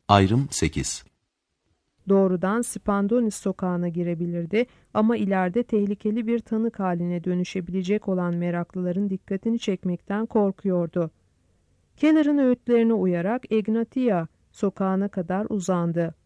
Ayrım 8. Doğrudan Spandonis sokağına girebilirdi ama ileride tehlikeli bir tanık haline dönüşebilecek olan meraklıların dikkatini çekmekten korkuyordu. Keller'ın öğütlerine uyarak Egnatia sokağına kadar uzandı.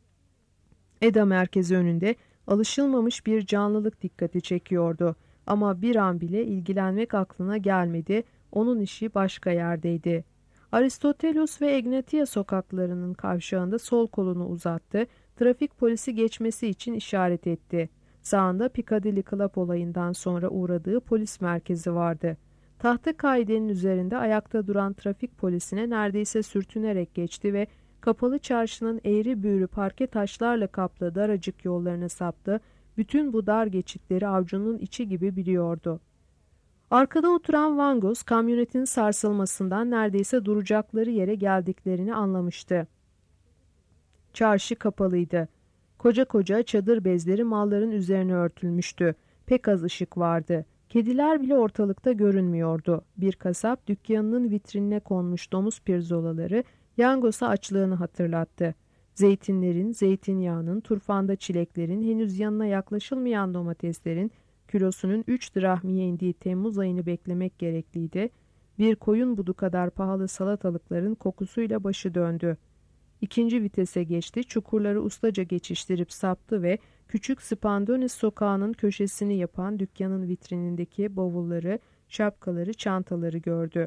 Eda merkezi önünde alışılmamış bir canlılık dikkati çekiyordu ama bir an bile ilgilenmek aklına gelmedi, onun işi başka yerdeydi. Aristotelos ve Egnatia sokaklarının kavşağında sol kolunu uzattı, trafik polisi geçmesi için işaret etti. Sağında Piccadilly Club olayından sonra uğradığı polis merkezi vardı. Tahta kaidenin üzerinde ayakta duran trafik polisine neredeyse sürtünerek geçti ve kapalı çarşının eğri büğrü parke taşlarla kaplı daracık yollarına saptı, bütün bu dar geçitleri avcunun içi gibi biliyordu. Arkada oturan Vangos, kamyonetin sarsılmasından neredeyse duracakları yere geldiklerini anlamıştı. Çarşı kapalıydı. Koca koca çadır bezleri malların üzerine örtülmüştü. Pek az ışık vardı. Kediler bile ortalıkta görünmüyordu. Bir kasap dükkanının vitrinine konmuş domuz pirzolaları Yangos'a açlığını hatırlattı. Zeytinlerin, zeytinyağının, turfanda çileklerin, henüz yanına yaklaşılmayan domateslerin kilosunun 3 drahmiye indiği Temmuz ayını beklemek gerekliydi. Bir koyun budu kadar pahalı salatalıkların kokusuyla başı döndü. İkinci vitese geçti, çukurları ustaca geçiştirip saptı ve küçük Spandonis sokağının köşesini yapan dükkanın vitrinindeki bavulları, şapkaları, çantaları gördü.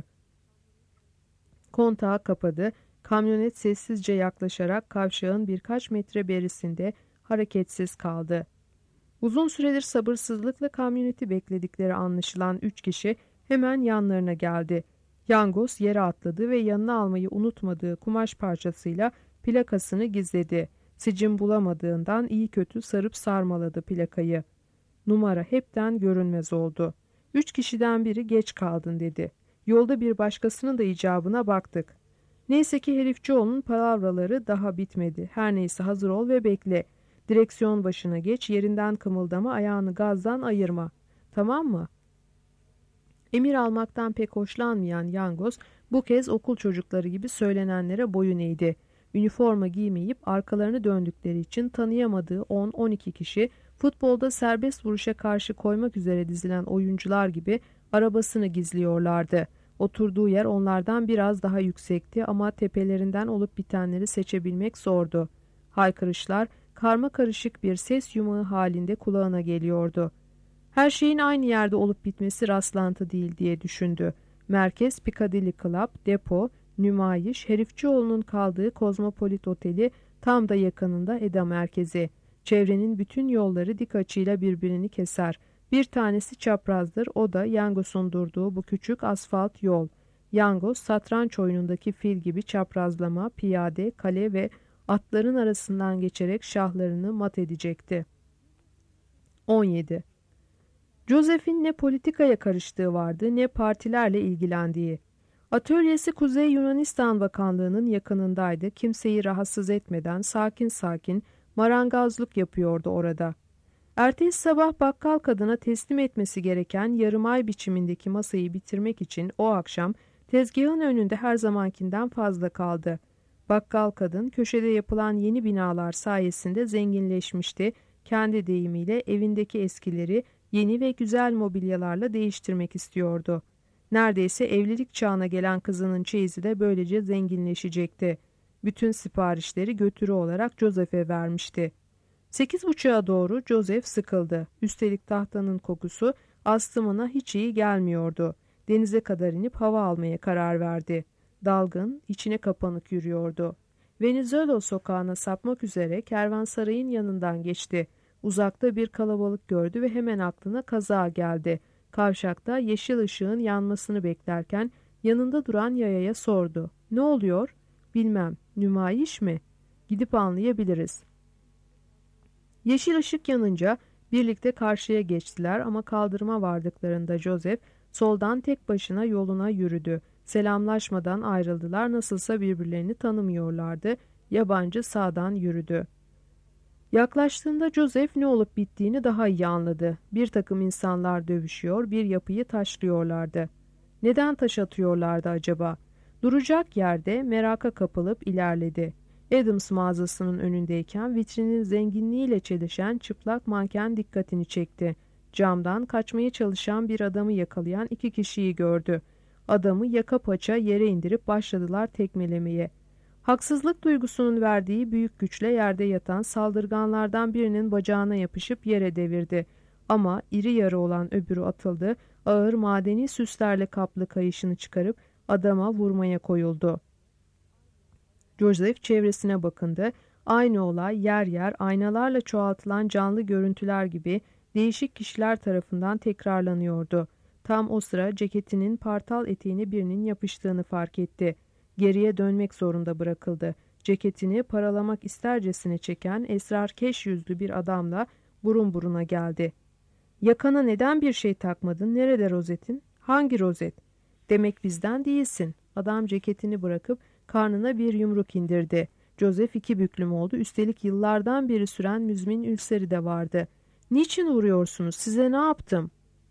Kontağı kapadı, kamyonet sessizce yaklaşarak kavşağın birkaç metre berisinde hareketsiz kaldı. Uzun süredir sabırsızlıkla kamyoneti bekledikleri anlaşılan 3 kişi hemen yanlarına geldi. Yangos yere atladı ve yanına almayı unutmadığı kumaş parçasıyla plakasını gizledi. Sicim bulamadığından iyi kötü sarıp sarmaladı plakayı. Numara hepten görünmez oldu. 3 kişiden biri geç kaldın dedi. Yolda bir başkasının da icabına baktık. Neyse ki herifçioğlunun palavraları daha bitmedi. Her neyse hazır ol ve bekle. Direksiyon başına geç, yerinden kımıldama, ayağını gazdan ayırma. Tamam mı? Emir almaktan pek hoşlanmayan Yangos bu kez okul çocukları gibi söylenenlere boyun eğdi. Üniforma giymeyip arkalarını döndükleri için tanıyamadığı 10-12 kişi futbolda serbest vuruşa karşı koymak üzere dizilen oyuncular gibi arabasını gizliyorlardı. Oturduğu yer onlardan biraz daha yüksekti ama tepelerinden olup bitenleri seçebilmek zordu. Haykırışlar karma karışık bir ses yumağı halinde kulağına geliyordu. Her şeyin aynı yerde olup bitmesi rastlantı değil diye düşündü. Merkez Piccadilly Club, depo, nümayiş, herifçioğlunun kaldığı Kozmopolit Oteli tam da yakınında Eda merkezi. Çevrenin bütün yolları dik açıyla birbirini keser. Bir tanesi çaprazdır, o da Yangos'un durduğu bu küçük asfalt yol. Yangos, satranç oyunundaki fil gibi çaprazlama, piyade, kale ve atların arasından geçerek şahlarını mat edecekti. 17. Joseph'in ne politikaya karıştığı vardı ne partilerle ilgilendiği. Atölyesi Kuzey Yunanistan Bakanlığı'nın yakınındaydı. Kimseyi rahatsız etmeden sakin sakin marangozluk yapıyordu orada. Ertesi sabah bakkal kadına teslim etmesi gereken yarım ay biçimindeki masayı bitirmek için o akşam tezgahın önünde her zamankinden fazla kaldı. Bakkal kadın köşede yapılan yeni binalar sayesinde zenginleşmişti. Kendi deyimiyle evindeki eskileri yeni ve güzel mobilyalarla değiştirmek istiyordu. Neredeyse evlilik çağına gelen kızının çeyizi de böylece zenginleşecekti. Bütün siparişleri götürü olarak Joseph'e vermişti. 8.30'a doğru Joseph sıkıldı. Üstelik tahtanın kokusu astımına hiç iyi gelmiyordu. Denize kadar inip hava almaya karar verdi. Dalgın, içine kapanık yürüyordu. Venizelos sokağına sapmak üzere kervansarayın yanından geçti. Uzakta bir kalabalık gördü ve hemen aklına kaza geldi. Kavşakta yeşil ışığın yanmasını beklerken yanında duran yayaya sordu. Ne oluyor? Bilmem. Nümayiş mi? Gidip anlayabiliriz. Yeşil ışık yanınca birlikte karşıya geçtiler ama kaldırıma vardıklarında Joseph soldan tek başına yoluna yürüdü. Selamlaşmadan ayrıldılar, nasılsa birbirlerini tanımıyorlardı. Yabancı sağdan yürüdü. Yaklaştığında Joseph ne olup bittiğini daha iyi anladı. Bir takım insanlar dövüşüyor, bir yapıyı taşlıyorlardı. Neden taş atıyorlardı acaba? Duracak yerde meraka kapılıp ilerledi. Adams mağazasının önündeyken vitrinin zenginliğiyle çelişen çıplak manken dikkatini çekti. Camdan kaçmaya çalışan bir adamı yakalayan iki kişiyi gördü. Adamı yaka paça yere indirip başladılar tekmelemeye. Haksızlık duygusunun verdiği büyük güçle yerde yatan saldırganlardan birinin bacağına yapışıp yere devirdi. Ama iri yarı olan öbürü atıldı, ağır madeni süslerle kaplı kayışını çıkarıp adama vurmaya koyuldu. Joseph çevresine bakındı. Aynı olay yer yer aynalarla çoğaltılan canlı görüntüler gibi değişik kişiler tarafından tekrarlanıyordu. Tam o sıra ceketinin partal eteğine birinin yapıştığını fark etti. Geriye dönmek zorunda bırakıldı. Ceketini paralamak istercesine çeken esrarkeş yüzlü bir adamla burun buruna geldi. ''Yakana neden bir şey takmadın? Nerede rozetin? Hangi rozet? Demek bizden değilsin.'' Adam ceketini bırakıp karnına bir yumruk indirdi. Joseph iki büklüm oldu. Üstelik yıllardan beri süren müzmin ülseri de vardı. ''Niçin vuruyorsunuz? Size ne yaptım?''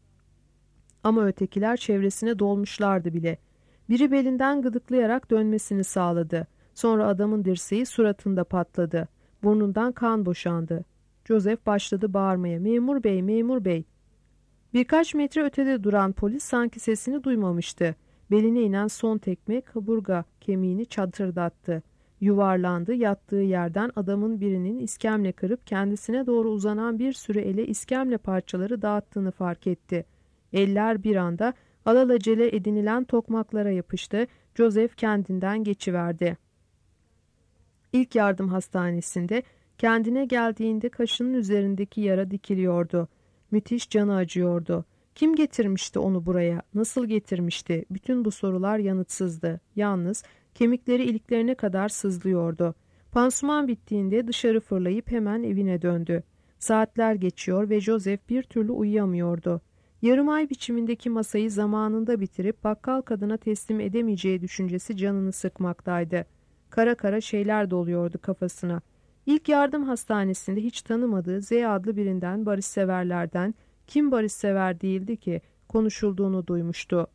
Ama ötekiler çevresine dolmuşlardı bile. Biri belinden gıdıklayarak dönmesini sağladı. Sonra adamın dirseği suratında patladı. Burnundan kan boşandı. Joseph başladı bağırmaya. ''Memur bey, memur bey!'' Birkaç metre ötede duran polis sanki sesini duymamıştı. Beline inen son tekme kaburga kemiğini çatırdattı. Yuvarlandı, yattığı yerden adamın birinin iskemle kırıp kendisine doğru uzanan bir sürü ele iskemle parçaları dağıttığını fark etti. Eller bir anda alelacele edinilen tokmaklara yapıştı. Joseph kendinden geçiverdi. İlk yardım hastanesinde kendine geldiğinde kaşının üzerindeki yara dikiliyordu. Müthiş canı acıyordu. Kim getirmişti onu buraya? Nasıl getirmişti? Bütün bu sorular yanıtsızdı. Yalnız kemikleri iliklerine kadar sızlıyordu. Pansuman bittiğinde dışarı fırlayıp hemen evine döndü. Saatler geçiyor ve Joseph bir türlü uyuyamıyordu. Yarım ay biçimindeki masayı zamanında bitirip bakkal kadına teslim edemeyeceği düşüncesi canını sıkmaktaydı. Kara kara şeyler doluyordu kafasına. İlk yardım hastanesinde hiç tanımadığı Z adlı birinden, barışseverlerden, kim barışsever değildi ki, konuşulduğunu duymuştu.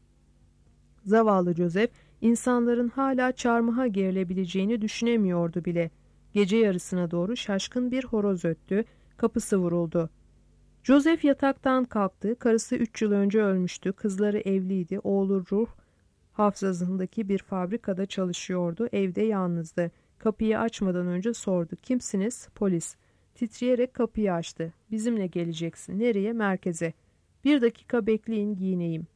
Zavallı Joseph, insanların hala çarmıha gerilebileceğini düşünemiyordu bile. Gece yarısına doğru şaşkın bir horoz öttü, kapısı vuruldu. Joseph yataktan kalktı, karısı 3 yıl önce ölmüştü, kızları evliydi, oğlu ruh hafızasındaki bir fabrikada çalışıyordu, evde yalnızdı. Kapıyı açmadan önce sordu. ''Kimsiniz?'' ''Polis.'' Titreyerek kapıyı açtı. ''Bizimle geleceksin.'' ''Nereye?'' ''Merkeze.'' ''Bir dakika bekleyin, giyineyim.''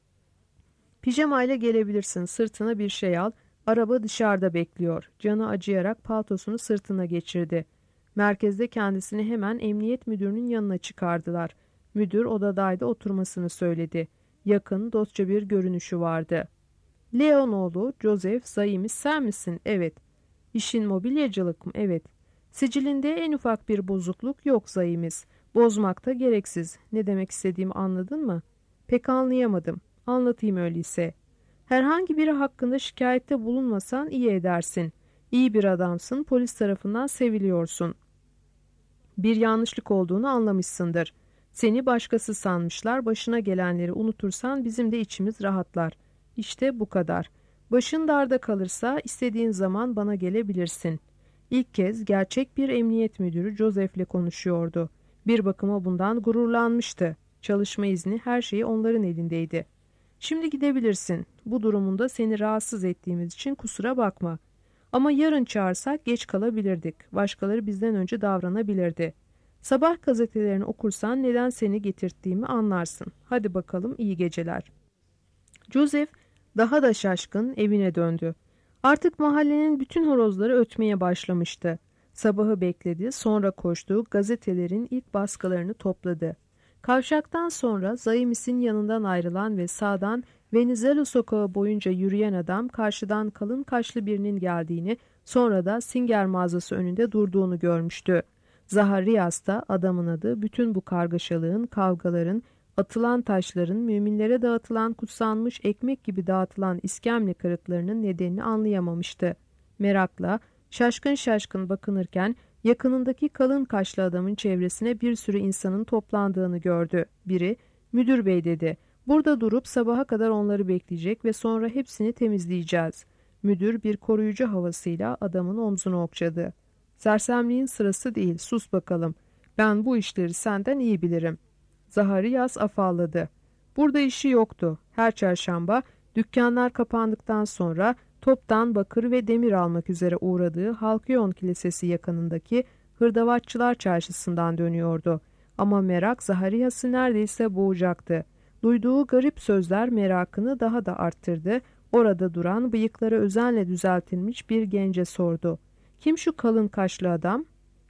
''Pijamayla gelebilirsin. Sırtına bir şey al. Araba dışarıda bekliyor.'' Canı acıyarak paltosunu sırtına geçirdi. Merkezde kendisini hemen emniyet müdürünün yanına çıkardılar. Müdür odadaydı, oturmasını söyledi. Yakın, dostça bir görünüşü vardı. ''Leonoğlu, Joseph, Zayimiz sen misin?'' ''Evet.'' ''İşin mobilyacılık mı?'' ''Evet.'' ''Sicilinde en ufak bir bozukluk yok Zayimiz. Bozmak da gereksiz. Ne demek istediğimi anladın mı?'' ''Pek anlayamadım. Anlatayım öyleyse. Herhangi biri hakkında şikayette bulunmasan iyi edersin. İyi bir adamsın, polis tarafından seviliyorsun. Bir yanlışlık olduğunu anlamışsındır. Seni başkası sanmışlar, başına gelenleri unutursan bizim de içimiz rahatlar. İşte bu kadar. Başın darda kalırsa istediğin zaman bana gelebilirsin.'' İlk kez gerçek bir emniyet müdürü Joseph'le konuşuyordu. Bir bakıma bundan gururlanmıştı. Çalışma izni, her şeyi onların elindeydi. ''Şimdi gidebilirsin. Bu durumunda seni rahatsız ettiğimiz için kusura bakma. Ama yarın çağırsak geç kalabilirdik. Başkaları bizden önce davranabilirdi. Sabah gazetelerini okursan neden seni getirttiğimi anlarsın. Hadi bakalım, iyi geceler.'' Joseph daha da şaşkın evine döndü. Artık mahallenin bütün horozları ötmeye başlamıştı. Sabahı bekledi, sonra koştu, gazetelerin ilk baskılarını topladı. Kavşaktan sonra Zayimis'in yanından ayrılan ve sağdan Venizelo sokağı boyunca yürüyen adam karşıdan kalın kaşlı birinin geldiğini, sonra da Singer mağazası önünde durduğunu görmüştü. Zaharias da adamın adı, bütün bu kargaşalığın, kavgaların, atılan taşların, müminlere dağıtılan kutsanmış ekmek gibi dağıtılan iskemle kırıklarının nedenini anlayamamıştı. Merakla, şaşkın şaşkın bakınırken yakınındaki kalın kaşlı adamın çevresine bir sürü insanın toplandığını gördü. Biri, ''Müdür bey'' dedi. ''Burada durup sabaha kadar onları bekleyecek ve sonra hepsini temizleyeceğiz.'' Müdür bir koruyucu havasıyla adamın omzunu okşadı. Sersemliğin sırası değil, sus bakalım. Ben bu işleri senden iyi bilirim. Zahariyas afalladı. Burada işi yoktu. Her çarşamba dükkanlar kapandıktan sonra toptan bakır ve demir almak üzere uğradığı Halkyon Kilisesi yakınındaki Hırdavatçılar Çarşısı'ndan dönüyordu. Ama merak Zahariyas'ı neredeyse boğacaktı. Duyduğu garip sözler merakını daha da arttırdı. Orada duran, bıyıkları özenle düzeltilmiş bir gence sordu. Kim şu kalın kaşlı adam?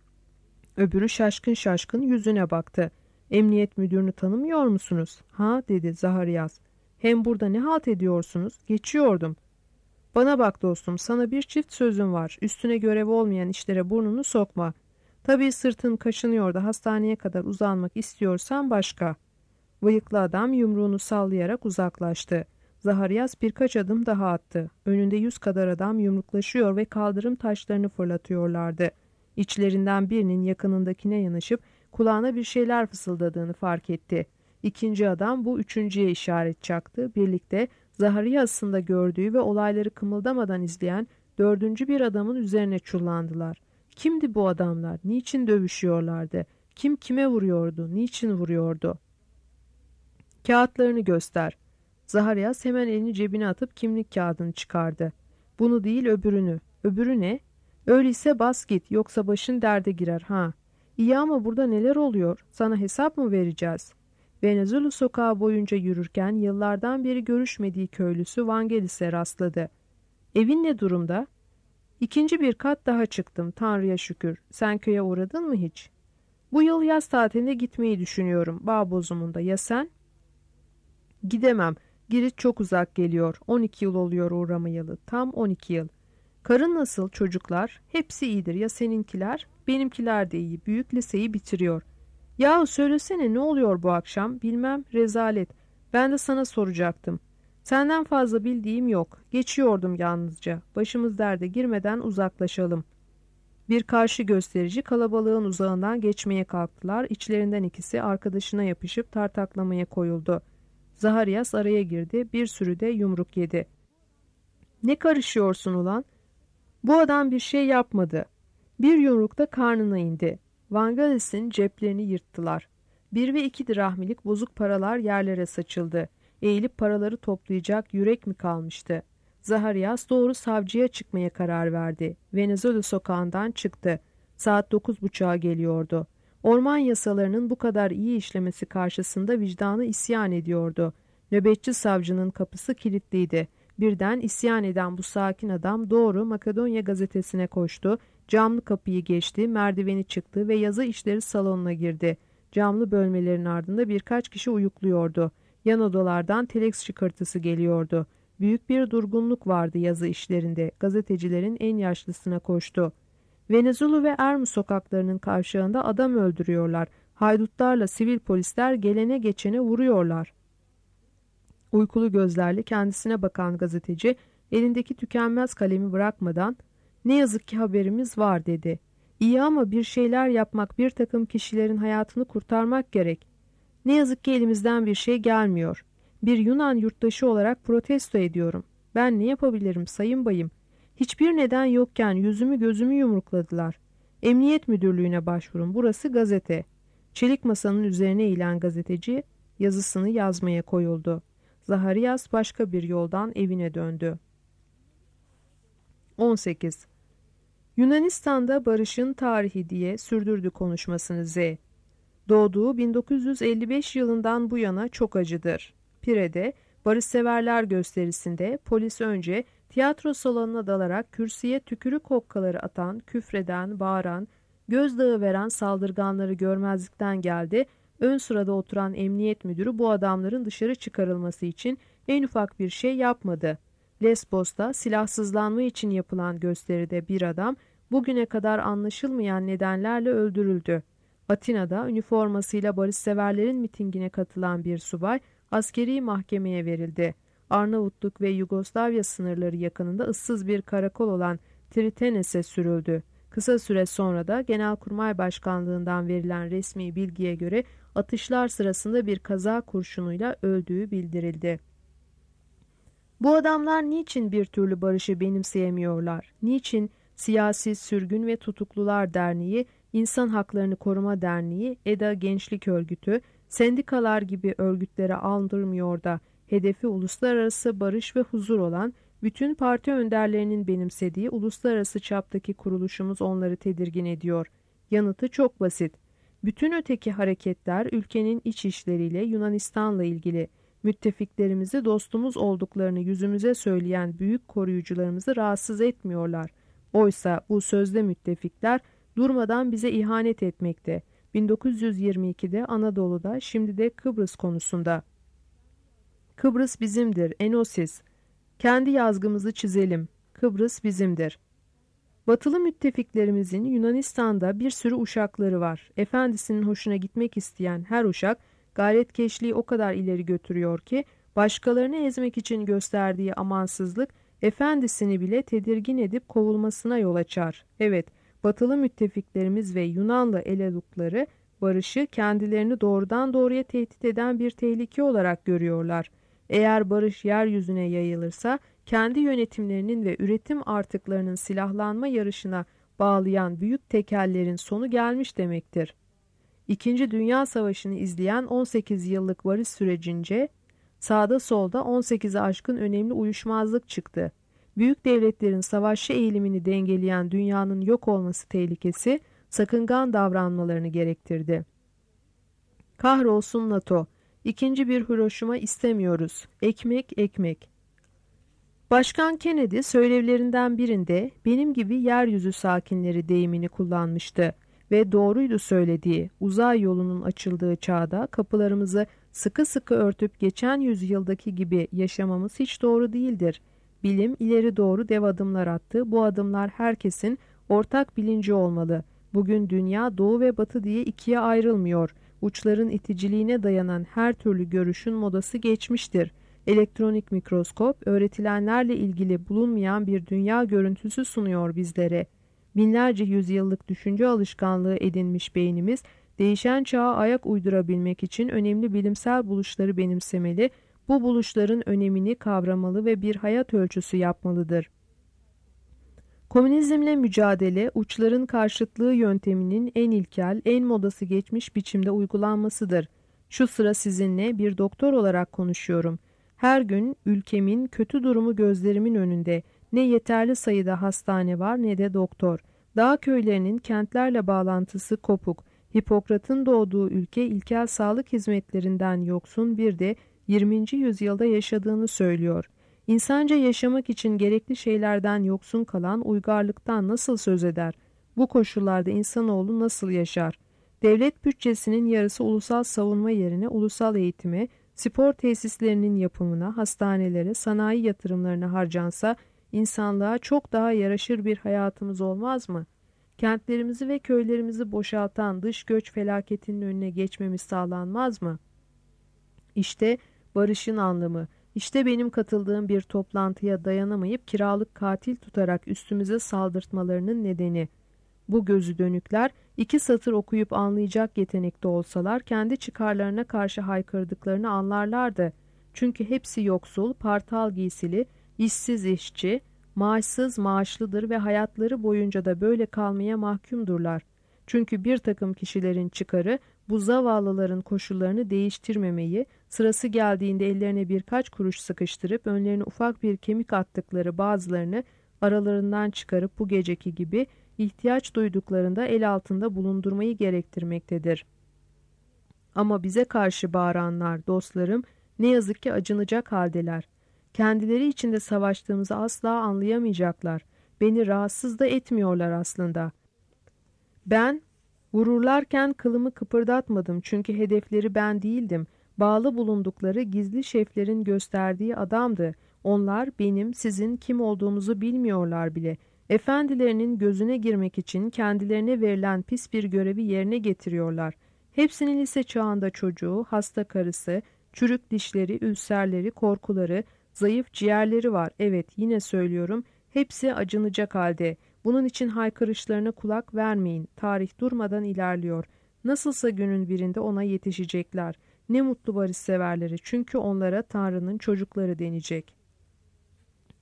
Öbürü şaşkın şaşkın yüzüne baktı. Emniyet müdürünü tanımıyor musunuz? Ha, dedi Zahariyas. Hem burada ne halt ediyorsunuz? Geçiyordum. Bana bak dostum, sana bir çift sözüm var. Üstüne görev olmayan işlere burnunu sokma. Tabii sırtın kaşınıyor da hastaneye kadar uzanmak istiyorsan başka. Bıyıklı adam yumruğunu sallayarak uzaklaştı. Zahariyas birkaç adım daha attı. Önünde 100 kadar adam yumruklaşıyor ve kaldırım taşlarını fırlatıyorlardı. İçlerinden birinin yakınındakine yanaşıp kulağına bir şeyler fısıldadığını fark etti. İkinci adam bu üçüncüye işaret çaktı. Birlikte Zahariyas'ın da gördüğü ve olayları kımıldamadan izleyen dördüncü bir adamın üzerine çullandılar. Kimdi bu adamlar? Niçin dövüşüyorlardı? Kim kime vuruyordu? Niçin vuruyordu? Kağıtlarını göster. Zahariyas hemen elini cebine atıp kimlik kağıdını çıkardı. Bunu değil, öbürünü. Öbürü ne? Öyleyse bas git, yoksa başın derde girer ha. İyi ama burada neler oluyor? Sana hesap mı vereceğiz? Venezuela sokağı boyunca yürürken yıllardan beri görüşmediği köylüsü Vangelis'e rastladı. Evin ne durumda? İkinci bir kat daha çıktım, Tanrı'ya şükür. Sen köye uğradın mı hiç? Bu yıl yaz tatiline gitmeyi düşünüyorum, bağ bozumunda. Ya sen? Gidemem. Girit çok uzak geliyor. 12 yıl oluyor uğramayalı. Tam 12 yıl. Karın nasıl, çocuklar? Hepsi iyidir. Ya seninkiler? Benimkiler de iyi. Büyük liseyi bitiriyor. Yahu söylesene, ne oluyor bu akşam? Bilmem, rezalet. Ben de sana soracaktım. Senden fazla bildiğim yok. Geçiyordum yalnızca. Başımız derde girmeden uzaklaşalım. Bir karşı gösterici kalabalığın uzağından geçmeye kalktılar. İçlerinden ikisi arkadaşına yapışıp tartaklamaya koyuldu. Zahariyas araya girdi. Bir sürü de yumruk yedi. Ne karışıyorsun ulan? Bu adam bir şey yapmadı. Bir yumruk da karnına indi. Vangelis'in ceplerini yırttılar. 1 ve 2 dirahmilik bozuk paralar yerlere saçıldı. Eğilip paraları toplayacak yürek mi kalmıştı? Zahariyas doğru savcıya çıkmaya karar verdi. Venezuela sokağından çıktı. Saat 9.30'a geliyordu. Orman yasalarının bu kadar iyi işlemesi karşısında vicdanı isyan ediyordu. Nöbetçi savcının kapısı kilitliydi. Birden isyan eden bu sakin adam doğru Makedonya gazetesine koştu. Camlı kapıyı geçti, merdiveni çıktı ve yazı işleri salonuna girdi. Camlı bölmelerin ardında birkaç kişi uyukluyordu. Yan odalardan teleks çıkırtısı geliyordu. Büyük bir durgunluk vardı yazı işlerinde. Gazetecilerin en yaşlısına koştu. Venezuela ve Ermü sokaklarının kavşağında adam öldürüyorlar. Haydutlarla sivil polisler gelene geçene vuruyorlar. Uykulu gözlerle kendisine bakan gazeteci elindeki tükenmez kalemi bırakmadan "Ne yazık ki haberimiz var," dedi. "İyi ama bir şeyler yapmak, bir takım kişilerin hayatını kurtarmak gerek. Ne yazık ki elimizden bir şey gelmiyor. Bir Yunan yurttaşı olarak protesto ediyorum. Ben ne yapabilirim sayın bayım? Hiçbir neden yokken yüzümü gözümü yumrukladılar. Emniyet müdürlüğüne başvurun. Burası gazete." Çelik masanın üzerine eğilen gazeteci yazısını yazmaya koyuldu. Zahariyas başka bir yoldan evine döndü. 18. Yunanistan'da barışın tarihi diye sürdürdü konuşmasını Z. Doğduğu 1955 yılından bu yana çok acıdır. Pire'de barışseverler gösterisinde polis önce tiyatro salonuna dalarak kürsüye tükürük hokkaları atan, küfreden, bağıran, gözdağı veren saldırganları görmezlikten geldi. Ön sırada oturan emniyet müdürü bu adamların dışarı çıkarılması için en ufak bir şey yapmadı. Lesbos'ta silahsızlanma için yapılan gösteride bir adam bugüne kadar anlaşılmayan nedenlerle öldürüldü. Atina'da üniformasıyla barışseverlerin mitingine katılan bir subay askeri mahkemeye verildi. Arnavutluk ve Yugoslavya sınırları yakınında ıssız bir karakol olan Tritenes'e sürüldü. Kısa süre sonra da Genelkurmay Başkanlığından verilen resmi bilgiye göre atışlar sırasında bir kaza kurşunuyla öldüğü bildirildi. Bu adamlar niçin bir türlü barışı benimseyemiyorlar? Niçin Siyasi Sürgün ve Tutuklular Derneği, İnsan Haklarını Koruma Derneği, EDA Gençlik Örgütü, sendikalar gibi örgütlere aldırmıyor da hedefi uluslararası barış ve huzur olan bütün parti önderlerinin benimsediği uluslararası çaptaki kuruluşumuz onları tedirgin ediyor? Yanıtı çok basit. Bütün öteki hareketler ülkenin iç işleriyle, Yunanistan'la ilgili. Müttefiklerimizi dostumuz olduklarını yüzümüze söyleyen büyük koruyucularımızı rahatsız etmiyorlar. Oysa bu sözde müttefikler durmadan bize ihanet etmekte. 1922'de Anadolu'da, şimdi de Kıbrıs konusunda. Kıbrıs bizimdir, Enosis. Kendi yazgımızı çizelim. Kıbrıs bizimdir. Batılı müttefiklerimizin Yunanistan'da bir sürü uşakları var. Efendisinin hoşuna gitmek isteyen her uşak gayretkeşliği o kadar ileri götürüyor ki başkalarını ezmek için gösterdiği amansızlık efendisini bile tedirgin edip kovulmasına yol açar. Evet, batılı müttefiklerimiz ve Yunanlı elelukları barışı kendilerini doğrudan doğruya tehdit eden bir tehlike olarak görüyorlar. Eğer barış yeryüzüne yayılırsa kendi yönetimlerinin ve üretim artıklarının silahlanma yarışına bağlayan büyük tekellerin sonu gelmiş demektir. İkinci Dünya Savaşı'nı izleyen 18 yıllık barış sürecince sağda solda 18'i aşkın önemli uyuşmazlık çıktı. Büyük devletlerin savaşçı eğilimini dengeleyen dünyanın yok olması tehlikesi sakıngan davranmalarını gerektirdi. Kahrolsun NATO, ikinci bir Hiroşima istemiyoruz. Ekmek, ekmek. Başkan Kennedy söylevlerinden birinde benim gibi yeryüzü sakinleri deyimini kullanmıştı ve doğruydu söylediği. Uzay yolunun açıldığı çağda kapılarımızı sıkı sıkı örtüp geçen yüzyıldaki gibi yaşamamız hiç doğru değildir. Bilim ileri doğru dev adımlar attı. Bu adımlar herkesin ortak bilinci olmalı. Bugün dünya doğu ve batı diye ikiye ayrılmıyor. Uçların iticiliğine dayanan her türlü görüşün modası geçmiştir. Elektronik mikroskop öğretilenlerle ilgili bulunmayan bir dünya görüntüsü sunuyor bizlere. Binlerce yüzyıllık düşünce alışkanlığı edinmiş beynimiz değişen çağa ayak uydurabilmek için önemli bilimsel buluşları benimsemeli, bu buluşların önemini kavramalı ve bir hayat ölçüsü yapmalıdır. Komünizmle mücadele, uçların karşıtlığı yönteminin en ilkel, en modası geçmiş biçimde uygulanmasıdır. Şu sıra sizinle bir doktor olarak konuşuyorum. Her gün ülkemin kötü durumu gözlerimin önünde. Ne yeterli sayıda hastane var ne de doktor. Dağ köylerinin kentlerle bağlantısı kopuk. Hipokrat'ın doğduğu ülke ilkel sağlık hizmetlerinden yoksun, bir de 20. yüzyılda yaşadığını söylüyor. İnsanca yaşamak için gerekli şeylerden yoksun kalan uygarlıktan nasıl söz eder? Bu koşullarda insanoğlu nasıl yaşar? Devlet bütçesinin yarısı ulusal savunma yerine ulusal eğitime, spor tesislerinin yapımına, hastanelere, sanayi yatırımlarına harcansa insanlığa çok daha yaraşır bir hayatımız olmaz mı? Kentlerimizi ve köylerimizi boşaltan dış göç felaketinin önüne geçmemiz sağlanmaz mı? İşte barışın anlamı. İşte benim katıldığım bir toplantıya dayanamayıp kiralık katil tutarak üstümüze saldırtmalarının nedeni. Bu gözü dönükler 2 satır okuyup anlayacak yetenekte olsalar kendi çıkarlarına karşı haykırdıklarını anlarlardı. Çünkü hepsi yoksul, partal giysili, işsiz işçi, maaşsız maaşlıdır ve hayatları boyunca da böyle kalmaya mahkumdurlar. Çünkü bir takım kişilerin çıkarı bu zavallıların koşullarını değiştirmemeyi, sırası geldiğinde ellerine birkaç kuruş sıkıştırıp önlerine ufak bir kemik attıkları bazılarını aralarından çıkarıp bu geceki gibi ihtiyaç duyduklarında el altında bulundurmayı gerektirmektedir. Ama bize karşı bağıranlar, dostlarım, ne yazık ki acınacak haldeler. Kendileri içinde savaştığımızı asla anlayamayacaklar. Beni rahatsız da etmiyorlar aslında. Ben vururlarken kılımı kıpırdatmadım çünkü hedefleri ben değildim. Bağlı bulundukları gizli şeflerin gösterdiği adamdı. Onlar benim, sizin kim olduğumuzu bilmiyorlar bile. Efendilerinin gözüne girmek için kendilerine verilen pis bir görevi yerine getiriyorlar. Hepsinin lise çağında çocuğu, hasta karısı, çürük dişleri, ülserleri, korkuları, zayıf ciğerleri var. Evet, yine söylüyorum, hepsi acınacak halde. Bunun için haykırışlarına kulak vermeyin. Tarih durmadan ilerliyor. Nasılsa günün birinde ona yetişecekler. Ne mutlu barışseverleri, çünkü onlara Tanrı'nın çocukları denecek.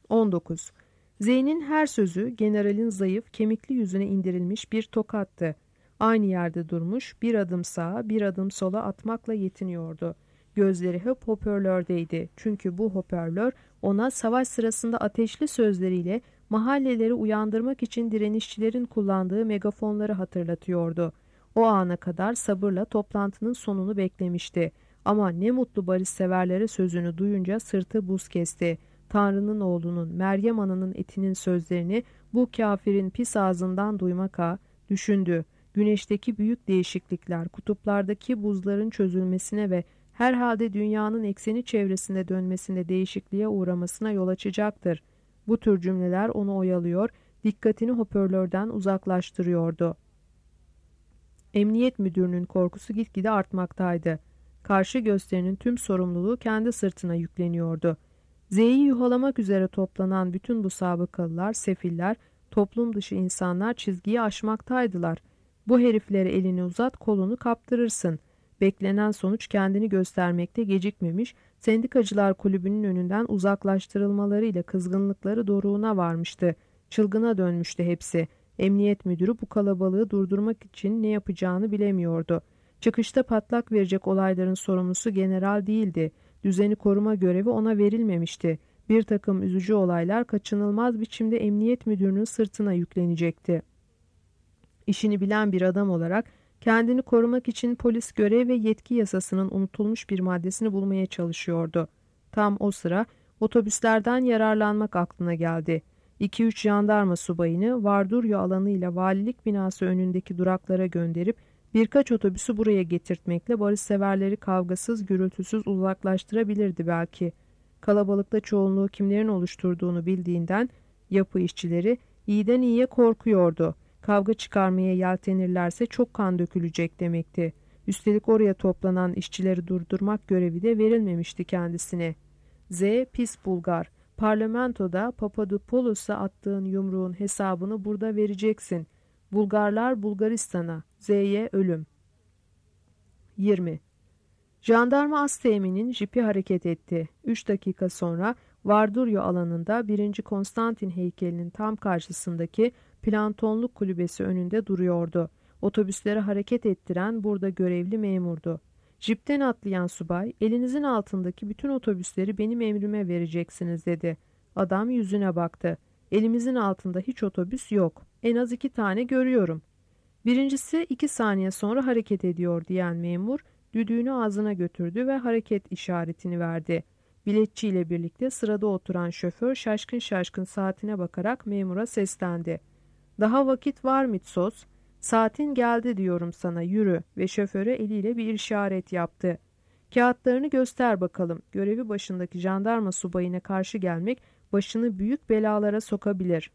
19. Z'nin her sözü generalin zayıf, kemikli yüzüne indirilmiş bir tokattı. Aynı yerde durmuş, bir adım sağa, bir adım sola atmakla yetiniyordu. Gözleri hep hoparlördeydi. Çünkü bu hoparlör ona savaş sırasında ateşli sözleriyle mahalleleri uyandırmak için direnişçilerin kullandığı megafonları hatırlatıyordu. O ana kadar sabırla toplantının sonunu beklemişti. Ama ne mutlu barışseverlere sözünü duyunca sırtı buz kesti. Tanrı'nın oğlunun, Meryem Ana'nın etinin sözlerini bu kafirin pis ağzından duymak düşündü. Güneşteki büyük değişiklikler, kutuplardaki buzların çözülmesine ve herhalde dünyanın ekseni çevresinde dönmesinde değişikliğe uğramasına yol açacaktır. Bu tür cümleler onu oyalıyor, dikkatini hoparlörden uzaklaştırıyordu. Emniyet müdürünün korkusu gitgide artmaktaydı. Karşı gösterinin tüm sorumluluğu kendi sırtına yükleniyordu. Z'yi yuhalamak üzere toplanan bütün bu sabıkalılar, sefiller, toplum dışı insanlar çizgiyi aşmaktaydılar. Bu heriflere elini uzat, kolunu kaptırırsın. Beklenen sonuç kendini göstermekte gecikmemiş, sendikacılar kulübünün önünden uzaklaştırılmalarıyla kızgınlıkları doruğuna varmıştı. Çılgına dönmüştü hepsi. Emniyet müdürü bu kalabalığı durdurmak için ne yapacağını bilemiyordu. Çıkışta patlak verecek olayların sorumlusu general değildi. Düzeni koruma görevi ona verilmemişti. Bir takım üzücü olaylar kaçınılmaz biçimde emniyet müdürünün sırtına yüklenecekti. İşini bilen bir adam olarak kendini korumak için polis görev ve yetki yasasının unutulmuş bir maddesini bulmaya çalışıyordu. Tam o sıra otobüslerden yararlanmak aklına geldi. 2-3 jandarma subayını Varduryo alanıyla valilik binası önündeki duraklara gönderip birkaç otobüsü buraya getirtmekle barışseverleri kavgasız, gürültüsüz uzaklaştırabilirdi belki. Kalabalıkta çoğunluğu kimlerin oluşturduğunu bildiğinden yapı işçileri iyiden iyiye korkuyordu. Kavga çıkarmaya yeltenirlerse çok kan dökülecek demekti. Üstelik oraya toplanan işçileri durdurmak görevi de verilmemişti kendisine. Z. Pis Bulgar. Parlamentoda Papadopoulos'a attığın yumruğun hesabını burada vereceksin. Bulgarlar Bulgaristan'a. Z'ye ölüm. 20. Jandarma Asteğmen'in jipi hareket etti. 3 dakika sonra Varduryo alanında 1. Konstantin heykelinin tam karşısındaki plantonluk kulübesi önünde duruyordu. Otobüsleri hareket ettiren burada görevli memurdu. Jipten atlayan subay, elinizin altındaki bütün otobüsleri benim emrime vereceksiniz dedi. Adam yüzüne baktı. Elimizin altında hiç otobüs yok. En az 2 tane görüyorum. Birincisi 2 saniye sonra hareket ediyor diyen memur, düdüğünü ağzına götürdü ve hareket işaretini verdi. Biletçiyle birlikte sırada oturan şoför şaşkın şaşkın saatine bakarak memura seslendi. Daha vakit var Mitsos. Saatin geldi diyorum sana, yürü, ve şoföre eliyle bir işaret yaptı. Kağıtlarını göster bakalım. Görevi başındaki jandarma subayına karşı gelmek başını büyük belalara sokabilir.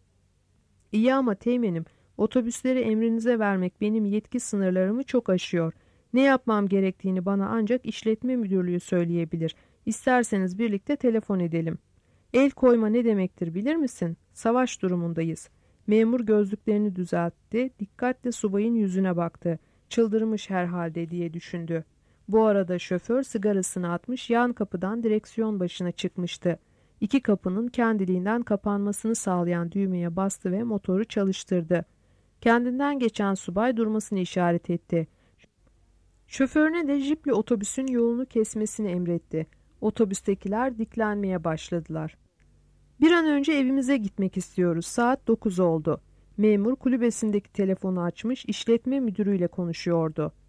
İyi ama teğmenim, otobüsleri emrinize vermek benim yetki sınırlarımı çok aşıyor. Ne yapmam gerektiğini bana ancak işletme müdürlüğü söyleyebilir. İsterseniz birlikte telefon edelim. El koyma ne demektir bilir misin? Savaş durumundayız. Memur gözlüklerini düzeltti, dikkatle subayın yüzüne baktı. Çıldırmış herhalde diye düşündü. Bu arada şoför sigarasını atmış, yan kapıdan direksiyon başına çıkmıştı. 2 kapının kendiliğinden kapanmasını sağlayan düğmeye bastı ve motoru çalıştırdı. Kendinden geçen subay durmasını işaret etti. Şoförüne de jiple otobüsün yolunu kesmesini emretti. Otobüstekiler diklenmeye başladılar. Bir an önce evimize gitmek istiyoruz. Saat 9 oldu. Memur kulübesindeki telefonu açmış, işletme müdürüyle konuşuyordu.